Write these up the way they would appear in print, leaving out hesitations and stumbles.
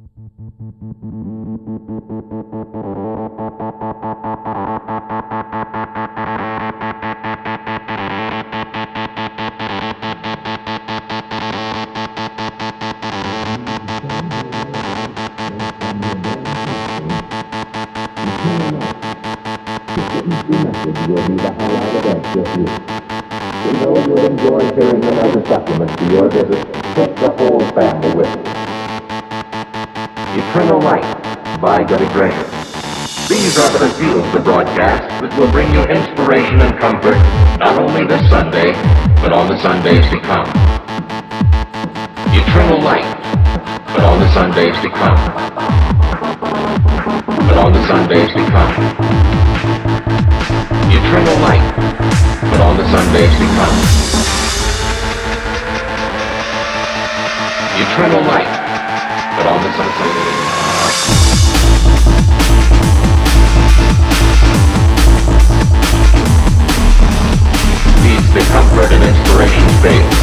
Will be the highlight event this week. We know you'll enjoy hearing them as a supplement to your visit. Take the whole family with you. Eternal Light by Billy Graham. These are the few of the broadcasts that will bring you inspiration and comfort, not only this Sunday, but on the Sundays to come. Eternal Light, but on the Sundays to come. But on the Sundays to come. Eternal Light, but on the Sundays to come. Eternal Light, but on the Sundays to come. Needs the comfort and inspiration space.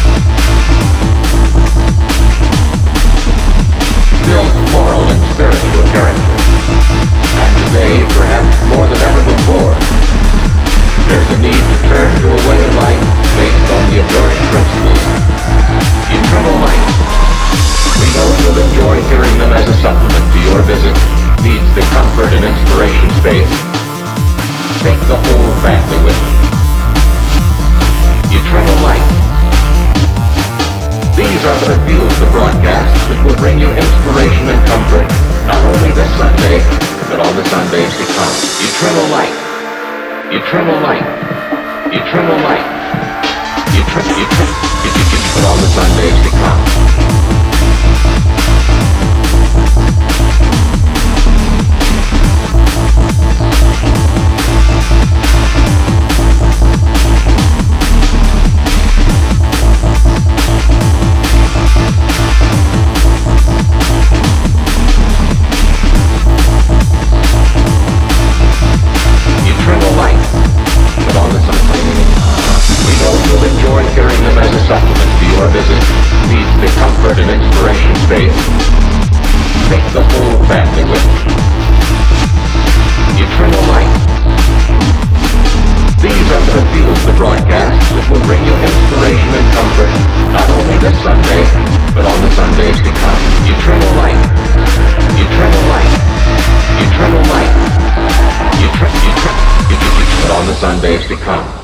Builds moral and spiritual character. And today, perhaps more than ever before, there's a need to turn to a way of life based on the enduring principles. Eternal Light. We know you'll enjoy hearing them as a supplement to your visit. Needs the comfort and inspiration space. Take the whole family with you. Eternal Light. These are the few of the broadcasts that will bring you inspiration and comfort, not only this Sunday, but on the Sundays to come. Eternal Light. Eternal Light, Eternal Light, but on the Sundays to come. Supplement to your visit. Needs the comfort and inspiration space. Take the whole family with you. Eternal Light. These are the few of the broadcasts that will bring you inspiration and comfort, not only this Sunday, but on the Sundays to come. Eternal Light. Eternal Light. Eternal Light. But on the Sundays to come.